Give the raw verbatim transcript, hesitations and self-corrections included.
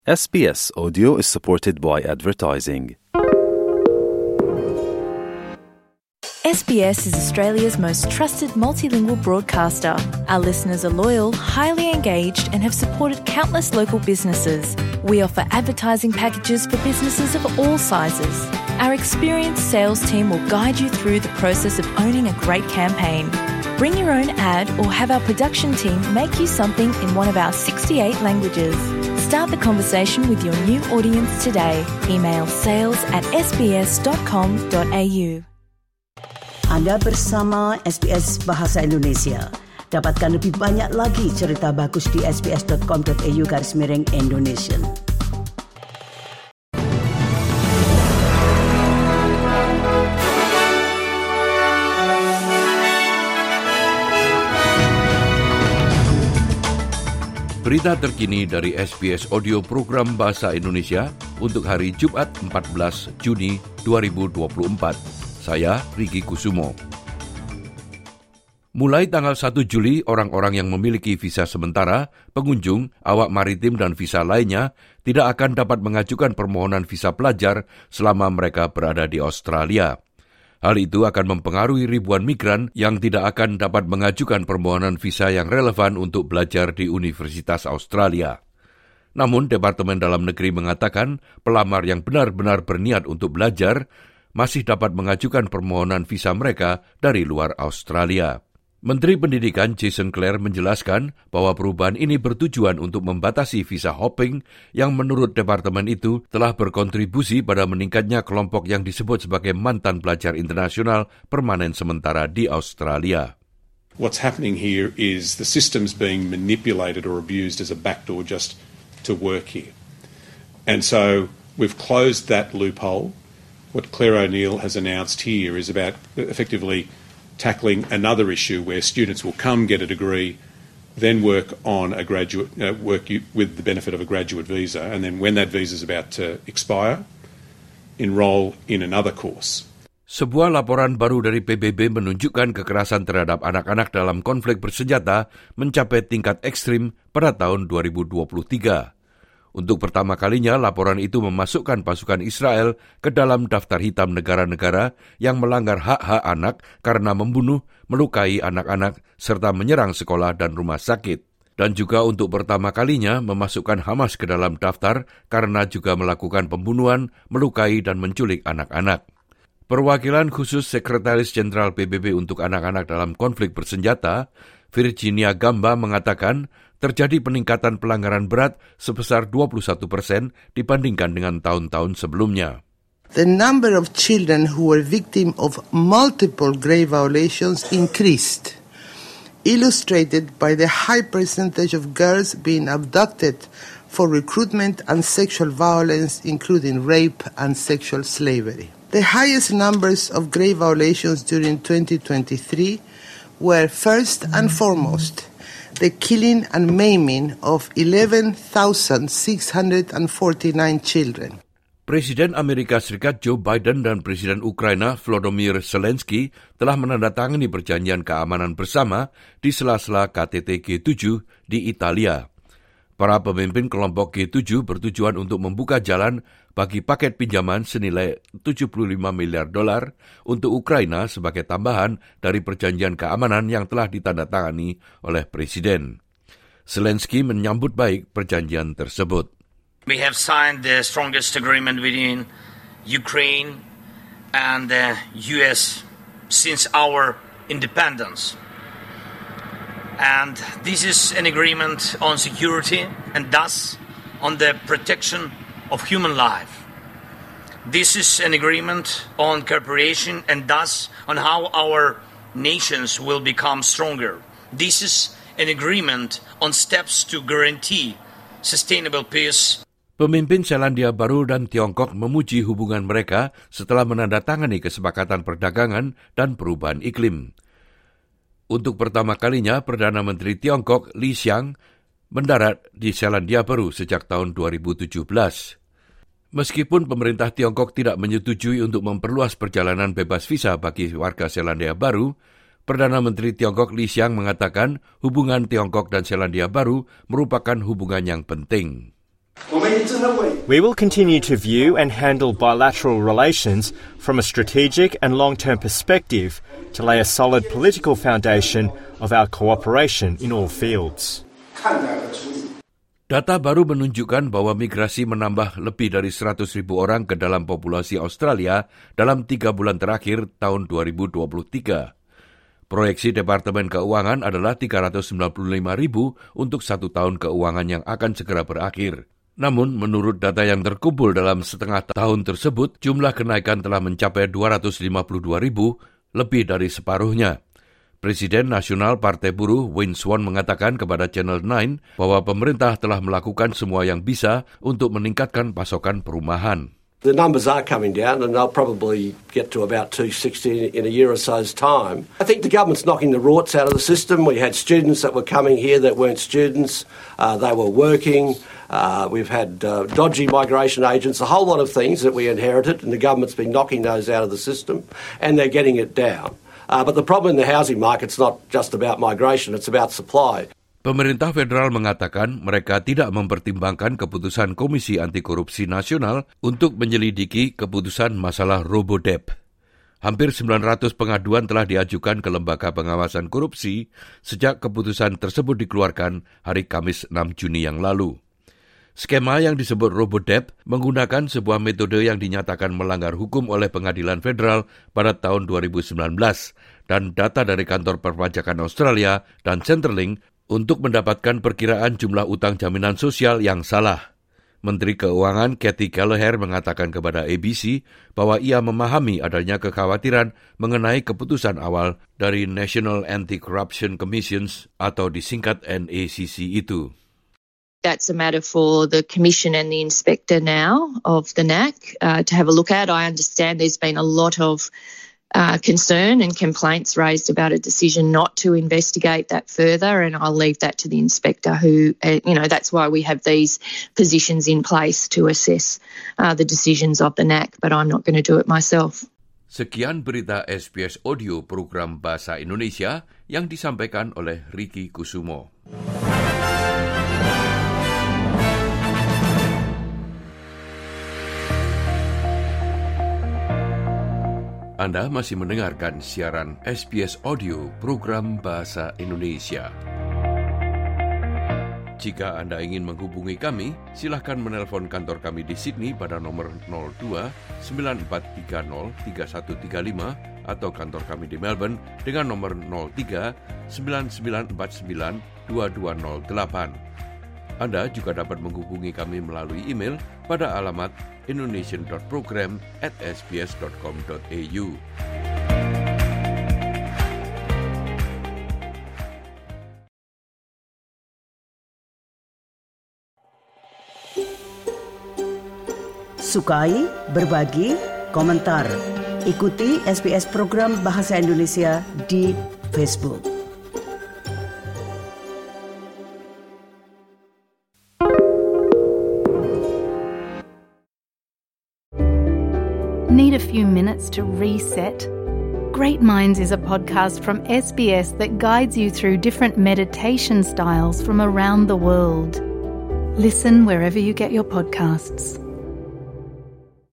S B S Audio is supported by advertising. S B S is Australia's most trusted multilingual broadcaster. Our listeners are loyal, highly engaged, and have supported countless local businesses. We offer advertising packages for businesses of all sizes. Our experienced sales team will guide you through the process of owning a great campaign. Bring your own ad or have our production team make you something in one of our sixty-eight languages. Start the conversation with your new audience today. Email sales at s b s dot com dot a u. Anda bersama S B S Bahasa Indonesia. Dapatkan lebih banyak lagi cerita bagus di s b s dot com dot a u garis miring Indonesia. Berita terkini dari S B S Audio Program Bahasa Indonesia untuk hari Jumat empat belas Juni dua ribu dua puluh empat. Saya Riki Kusumo. Mulai tanggal satu Juli, orang-orang yang memiliki visa sementara, pengunjung, awak maritim dan visa lainnya tidak akan dapat mengajukan permohonan visa pelajar selama mereka berada di Australia. Hal itu akan mempengaruhi ribuan migran yang tidak akan dapat mengajukan permohonan visa yang relevan untuk belajar di Universitas Australia. Namun, Departemen Dalam Negeri mengatakan pelamar yang benar-benar berniat untuk belajar masih dapat mengajukan permohonan visa mereka dari luar Australia. Menteri Pendidikan Jason Clare menjelaskan bahwa perubahan ini bertujuan untuk membatasi visa hopping yang menurut departemen itu telah berkontribusi pada meningkatnya kelompok yang disebut sebagai mantan pelajar internasional permanen sementara di Australia. What's happening here is the system's being manipulated or abused as a backdoor just to work here. And so we've closed that loophole. What Claire O'Neill has announced here is about effectively tackling another issue where students will come, get a degree, then work on a graduate, uh, work with the benefit of a graduate visa, and then when that visa is about to expire, enrol in another course. Sebuah laporan baru dari P B B menunjukkan kekerasan terhadap anak-anak dalam konflik bersenjata mencapai tingkat ekstrim pada tahun dua ribu dua puluh tiga. Untuk pertama kalinya, laporan itu memasukkan pasukan Israel ke dalam daftar hitam negara-negara yang melanggar hak-hak anak karena membunuh, melukai anak-anak, serta menyerang sekolah dan rumah sakit. Dan juga untuk pertama kalinya memasukkan Hamas ke dalam daftar karena juga melakukan pembunuhan, melukai, dan menculik anak-anak. Perwakilan khusus Sekretaris Jenderal P B B untuk anak-anak dalam konflik bersenjata, Virginia Gamba, mengatakan terjadi peningkatan pelanggaran berat sebesar dua puluh satu persen dibandingkan dengan tahun-tahun sebelumnya. The number of children who were victim of multiple grave violations increased, illustrated by the high percentage of girls being abducted for recruitment and sexual violence, including rape and sexual slavery. The highest numbers of grave violations during twenty twenty-three were first and foremost the killing and maiming of eleven thousand six hundred forty-nine children. Presiden Amerika Serikat Joe Biden dan Presiden Ukraina Volodymyr Zelensky telah menandatangani perjanjian keamanan bersama di sela-sela K T T G tujuh di Italia. Para pemimpin kelompok G tujuh bertujuan untuk membuka jalan bagi paket pinjaman senilai tujuh puluh lima miliar dolar untuk Ukraina sebagai tambahan dari perjanjian keamanan yang telah ditandatangani oleh Presiden. Zelensky menyambut baik perjanjian tersebut. We have signed the strongest agreement between Ukraine and the U S since our independence. And this is an agreement on security and thus on the protection of human life. This is an agreement on cooperation and thus on how our nations will become stronger. This is an agreement on steps to guarantee sustainable peace. Pemimpin Selandia Baru dan Tiongkok memuji hubungan mereka setelah menandatangani kesepakatan perdagangan dan perubahan iklim. Untuk pertama kalinya, Perdana Menteri Tiongkok Li Qiang mendarat di Selandia Baru sejak tahun dua ribu tujuh belas. Meskipun pemerintah Tiongkok tidak menyetujui untuk memperluas perjalanan bebas visa bagi warga Selandia Baru, Perdana Menteri Tiongkok Li Qiang mengatakan hubungan Tiongkok dan Selandia Baru merupakan hubungan yang penting. We will continue to view and handle bilateral relations from a strategic and long-term perspective to lay a solid political foundation of our cooperation in all fields. Data baru menunjukkan bahwa migrasi menambah lebih dari seratus ribu orang ke dalam populasi Australia dalam tiga bulan terakhir tahun dua ribu dua puluh tiga. Proyeksi Departemen Keuangan adalah tiga ratus sembilan puluh lima ribu untuk satu tahun keuangan yang akan segera berakhir. Namun, menurut data yang terkumpul dalam setengah tahun tersebut, jumlah kenaikan telah mencapai dua ratus lima puluh dua ribu, lebih dari separuhnya. Presiden Nasional Partai Buruh Wayne Swan mengatakan kepada Channel nine bahwa pemerintah telah melakukan semua yang bisa untuk meningkatkan pasokan perumahan. The numbers are coming down and they'll probably get to about two sixty in a year or so's time. I think the government's knocking the rorts out of the system. We had students that were coming here that weren't students. Uh, they were working. Uh, we've had uh, dodgy migration agents, a whole lot of things that we inherited, and the government's been knocking those out of the system, and they're getting it down. Uh, but the problem in the housing market's not just about migration, it's about supply. Pemerintah federal mengatakan mereka tidak mempertimbangkan keputusan Komisi Anti Korupsi Nasional untuk menyelidiki keputusan masalah Robodep. Hampir sembilan ratus pengaduan telah diajukan ke Lembaga Pengawasan Korupsi sejak keputusan tersebut dikeluarkan hari Kamis enam Juni yang lalu. Skema yang disebut Robodep menggunakan sebuah metode yang dinyatakan melanggar hukum oleh Pengadilan Federal pada tahun dua ribu sembilan belas dan data dari Kantor Perpajakan Australia dan Centrelink untuk mendapatkan perkiraan jumlah utang jaminan sosial yang salah. Menteri Keuangan Cathy Gallagher mengatakan kepada A B C bahwa ia memahami adanya kekhawatiran mengenai keputusan awal dari National Anti-Corruption Commissions atau disingkat N A C C itu. That's a matter for the Commission and the Inspector now of the N A C uh, to have a look at. I understand there's been a lot of Uh, concern and complaints raised about a decision not to investigate that further, and I'll leave that to the inspector who, uh, you know, that's why we have these positions in place to assess uh, the decisions of the N A C, but I'm not going to do it myself. Sekian berita S B S Audio program Bahasa Indonesia yang disampaikan oleh Ricky Kusumo. Anda masih mendengarkan siaran S B S Audio program Bahasa Indonesia. Jika Anda ingin menghubungi kami, silakan menelpon kantor kami di Sydney pada nomor nol dua sembilan empat tiga nol tiga satu tiga lima atau kantor kami di Melbourne dengan nomor nol tiga sembilan sembilan empat sembilan dua dua nol delapan. Anda juga dapat menghubungi kami melalui email pada alamat indonesian dot program at s b s dot com dot a u. Sukai, berbagi, komentar. Ikuti S B S program Bahasa Indonesia di Facebook. Need a few minutes to reset? Great Minds is a podcast from S B S that guides you through different meditation styles from around the world. Listen wherever you get your podcasts.